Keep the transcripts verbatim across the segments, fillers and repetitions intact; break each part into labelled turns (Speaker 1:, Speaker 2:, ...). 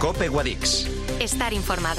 Speaker 1: COPE Guadix.
Speaker 2: Estar informado.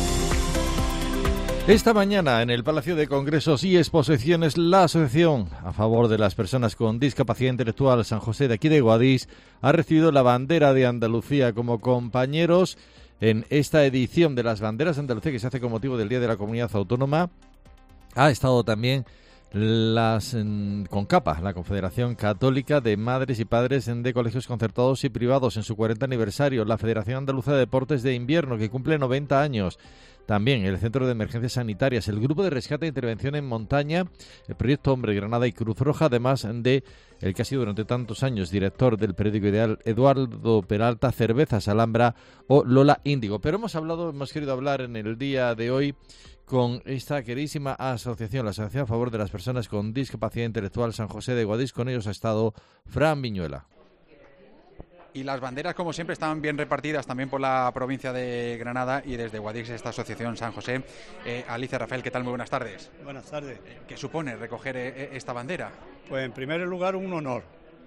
Speaker 3: Esta mañana en el Palacio de Congresos y Exposiciones, la Asociación a favor de las personas con discapacidad intelectual San José de aquí de Guadix ha recibido la bandera de Andalucía como compañeros en esta edición de las banderas de Andalucía que se hace con motivo del Día de la Comunidad Autónoma. Ha estado también las CONCAPA, la Confederación Católica de Madres y Padres de Colegios Concertados y Privados, en su cuarenta aniversario, la Federación Andaluza de Deportes de Invierno, que cumple noventa años, también el Centro de Emergencias Sanitarias, el Grupo de Rescate e Intervención en Montaña, el Proyecto Hombre Granada y Cruz Roja, además de el que ha sido durante tantos años director del periódico Ideal, Eduardo Peralta, Cervezas Alhambra o Lola Índigo. Pero hemos hablado, hemos querido hablar en el día de hoy con esta queridísima asociación, la Asociación a favor de las personas con discapacidad intelectual San José de Guadix. Con ellos ha estado Fran Viñuela.
Speaker 4: Y las banderas, como siempre, están bien repartidas también por la provincia de Granada y desde Guadix, esta asociación San José. Eh, Alicia, Rafael, ¿qué tal? Muy buenas tardes.
Speaker 5: Buenas tardes.
Speaker 4: ¿Qué supone recoger eh, esta bandera?
Speaker 5: Pues en primer lugar un honor,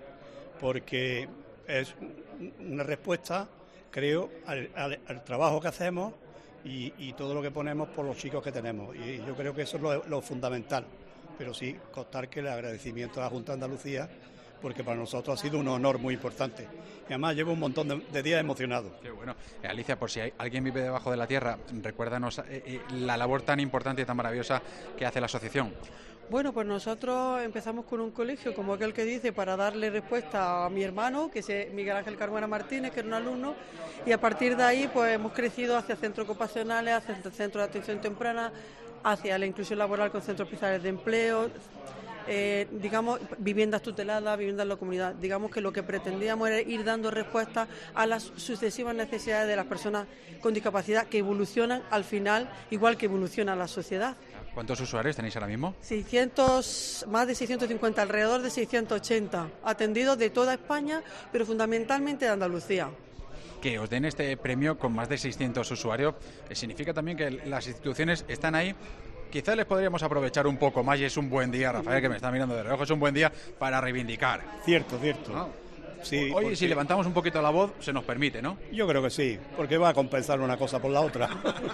Speaker 5: porque es una respuesta, creo, al, al, al trabajo que hacemos y, y todo lo que ponemos por los chicos que tenemos. Y yo creo que eso es lo, lo fundamental. Pero sí, constar que el agradecimiento a la Junta de Andalucía, porque para nosotros ha sido un honor muy importante. Y además llevo un montón de, de días emocionados.
Speaker 4: Qué bueno. Eh, Alicia, por si hay, alguien vive debajo de la tierra, recuérdanos eh, eh, la labor tan importante y tan maravillosa que hace la asociación.
Speaker 6: Bueno, pues nosotros empezamos con un colegio, como aquel que dice, para darle respuesta a mi hermano, que es Miguel Ángel Carmona Martínez, que era un alumno, y a partir de ahí pues hemos crecido hacia centros ocupacionales, hacia centros de atención temprana, hacia la inclusión laboral con centros especiales de empleo, Eh, digamos, viviendas tuteladas, viviendas en la comunidad. Digamos que lo que pretendíamos era ir dando respuesta a las sucesivas necesidades de las personas con discapacidad que evolucionan al final, igual que evoluciona la sociedad.
Speaker 4: ¿Cuántos usuarios tenéis ahora mismo?
Speaker 6: seiscientos, más de seiscientos cincuenta, alrededor de seiscientos ochenta, atendidos de toda España, pero fundamentalmente de Andalucía.
Speaker 4: Que os den este premio con más de seiscientos usuarios, eh, significa también que las instituciones están ahí. Quizás les podríamos aprovechar un poco más y es un buen día, Rafael, que me está mirando de reojo, es un buen día para reivindicar.
Speaker 5: Cierto, cierto.
Speaker 4: ¿No?
Speaker 5: Sí,
Speaker 4: Hoy,
Speaker 5: porque
Speaker 4: si levantamos un poquito la voz, se nos permite, ¿no?
Speaker 5: Yo creo que sí, porque va a compensar una cosa por la otra.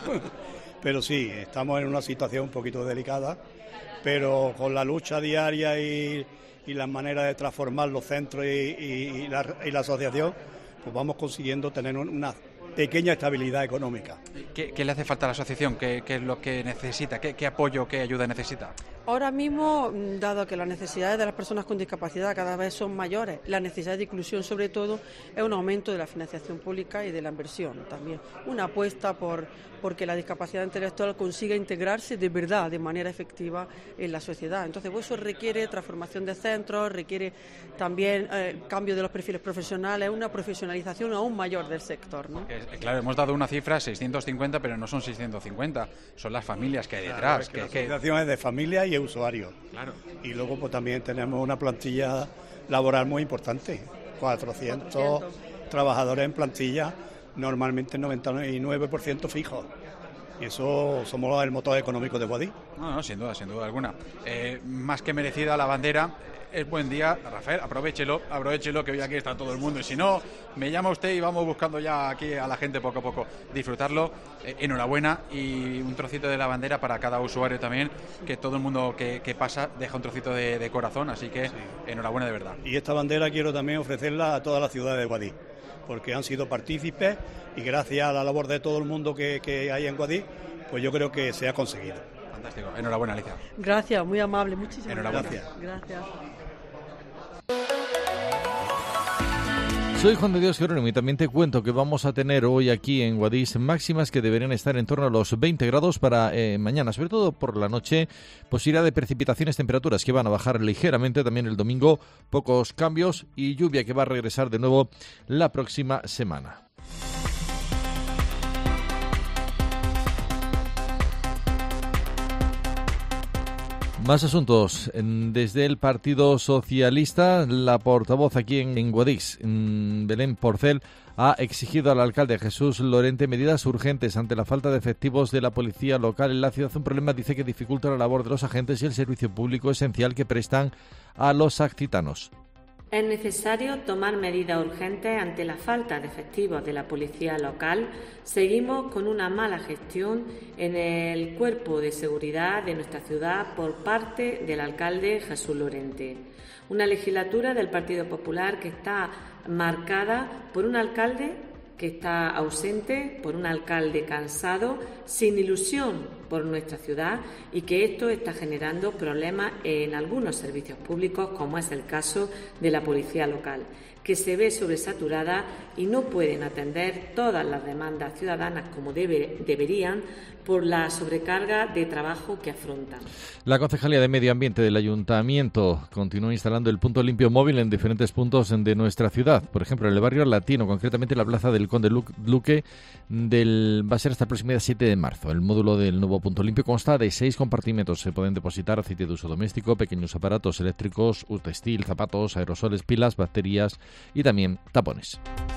Speaker 5: Pero sí, estamos en una situación un poquito delicada, pero con la lucha diaria y, y las maneras de transformar los centros y, y, y, la, y la asociación, pues vamos consiguiendo tener una pequeña estabilidad económica.
Speaker 4: ¿Qué, qué le hace falta a la asociación? ¿Qué, qué es lo que necesita? ¿Qué, qué apoyo, qué ayuda necesita?
Speaker 6: Ahora mismo, dado que las necesidades de las personas con discapacidad cada vez son mayores, la necesidad de inclusión sobre todo es un aumento de la financiación pública y de la inversión también. Una apuesta por porque la discapacidad intelectual consiga integrarse de verdad, de manera efectiva en la sociedad. Entonces, pues eso requiere transformación de centros, requiere también eh, cambio de los perfiles profesionales, una profesionalización aún mayor del sector, ¿no?
Speaker 4: Eh, claro, hemos dado una cifra, seiscientos cincuenta, pero no son seiscientos cincuenta, son las familias que hay detrás.
Speaker 5: Claro, es que
Speaker 4: que,
Speaker 5: la asociación que... es de familia y usuarios.
Speaker 4: Claro.
Speaker 5: Y luego pues también tenemos una plantilla laboral muy importante, cuatrocientos, cuatrocientos trabajadores en plantilla, normalmente noventa y nueve por ciento fijos. Y eso somos el motor económico de Guadix.
Speaker 4: No, no, sin duda, sin duda alguna. Eh, más que merecida la bandera. Es buen día, Rafael, aprovéchelo, aprovéchelo que hoy aquí está todo el mundo y si no, me llama usted y vamos buscando ya aquí a la gente poco a poco, disfrutarlo, eh, enhorabuena y un trocito de la bandera para cada usuario también, que todo el mundo que, que pasa deja un trocito de, de corazón, así que sí. Enhorabuena de verdad.
Speaker 5: Y esta bandera quiero también ofrecerla a toda la ciudad de Guadix, porque han sido partícipes y gracias a la labor de todo el mundo que, que hay en Guadix, pues yo creo que se ha conseguido.
Speaker 4: Fantástico, enhorabuena, Alicia.
Speaker 6: Gracias, muy amable, muchísimas
Speaker 4: enhorabuena.
Speaker 6: Gracias. Gracias.
Speaker 3: Soy Juan de Dios Jerónimo y también te cuento que vamos a tener hoy aquí en Guadix máximas que deberían estar en torno a los veinte grados para eh, mañana, sobre todo por la noche, posibilidad de precipitaciones, temperaturas que van a bajar ligeramente, también el domingo pocos cambios y lluvia que va a regresar de nuevo la próxima semana. Más asuntos. Desde el Partido Socialista, la portavoz aquí en, en Guadix, en Belén Porcel, ha exigido al alcalde Jesús Lorente medidas urgentes ante la falta de efectivos de la policía local en la ciudad. Un problema, dice, que dificulta la labor de los agentes y el servicio público esencial que prestan a los accitanos.
Speaker 1: Es necesario tomar medidas urgentes ante la falta de efectivos de la policía local. Seguimos con una mala gestión en el cuerpo de seguridad de nuestra ciudad por parte del alcalde Jesús Lorente. Una legislatura del Partido Popular que está marcada por un alcalde que está ausente, por un alcalde cansado, sin ilusión por nuestra ciudad, y que esto está generando problemas en algunos servicios públicos, como es el caso de la policía local, que se ve sobresaturada y no pueden atender todas las demandas ciudadanas como debe, deberían por la sobrecarga de trabajo que afrontan.
Speaker 3: La Concejalía de Medio Ambiente del Ayuntamiento continúa instalando el punto limpio móvil en diferentes puntos de nuestra ciudad. Por ejemplo, en el barrio Latino, concretamente en la plaza del Conde Luque, del, va a ser hasta el próximo día siete de marzo. El módulo del nuevo punto limpio consta de seis compartimentos. Se pueden depositar aceite de uso doméstico, pequeños aparatos eléctricos, textil, zapatos, aerosoles, pilas, baterías y también tapones.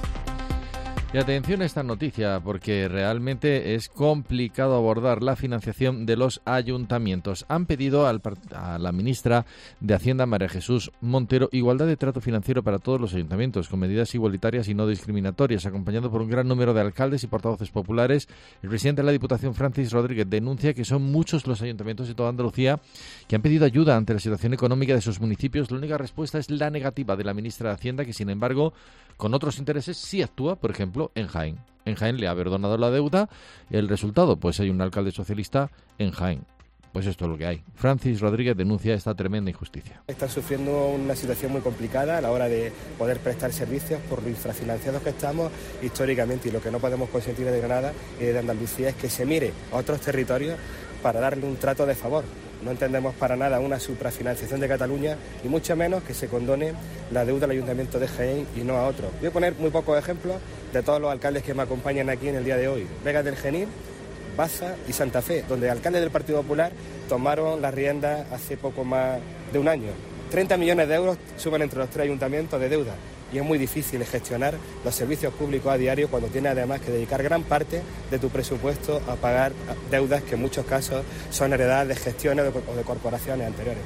Speaker 3: Y atención a esta noticia, porque realmente es complicado abordar la financiación de los ayuntamientos. Han pedido al, a la ministra de Hacienda, María Jesús Montero, igualdad de trato financiero para todos los ayuntamientos, con medidas igualitarias y no discriminatorias, acompañado por un gran número de alcaldes y portavoces populares. El presidente de la Diputación, Francis Rodríguez, denuncia que son muchos los ayuntamientos de toda Andalucía que han pedido ayuda ante la situación económica de sus municipios. La única respuesta es la negativa de la ministra de Hacienda, que sin embargo, con otros intereses sí actúa, por ejemplo, en Jaén. En Jaén le ha perdonado la deuda. El resultado, pues hay un alcalde socialista en Jaén. Pues esto es lo que hay. Francis Rodríguez denuncia esta tremenda injusticia.
Speaker 2: Están sufriendo una situación muy complicada a la hora de poder prestar servicios por lo infrafinanciados que estamos históricamente, y lo que no podemos consentir de Granada y de Andalucía es que se mire a otros territorios para darle un trato de favor. No entendemos para nada una suprafinanciación de Cataluña, y mucho menos que se condone la deuda al Ayuntamiento de Jaén y no a otros. Voy a poner muy pocos ejemplos de todos los alcaldes que me acompañan aquí en el día de hoy. Vega del Genil, Baza y Santa Fe, donde alcaldes del Partido Popular tomaron las riendas hace poco más de un año. treinta millones de euros suman entre los tres ayuntamientos de deuda, y es muy difícil gestionar los servicios públicos a diario cuando tienes además que dedicar gran parte de tu presupuesto a pagar deudas que en muchos casos son heredadas de gestiones o de corporaciones anteriores.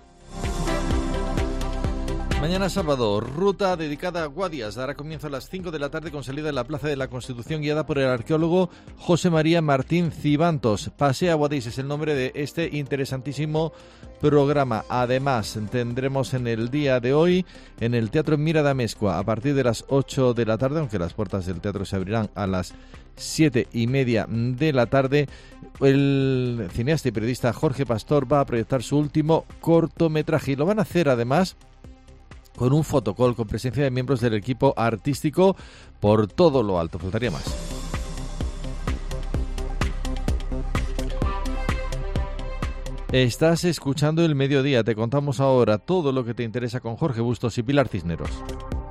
Speaker 3: Mañana sábado, ruta dedicada a Guadias. Dará comienzo a las cinco de la tarde con salida en la Plaza de la Constitución, guiada por el arqueólogo José María Martín Cibantos. Pasea Guadix es el nombre de este interesantísimo programa. Además, tendremos en el día de hoy en el Teatro Mira de Amezcua a partir de las ocho de la tarde, aunque las puertas del teatro se abrirán a las siete y media de la tarde. El cineasta y periodista Jorge Pastor va a proyectar su último cortometraje, y lo van a hacer además con un fotocall con presencia de miembros del equipo artístico por todo lo alto. Faltaría más. Estás escuchando El Mediodía. Te contamos ahora todo lo que te interesa con Jorge Bustos y Pilar Cisneros.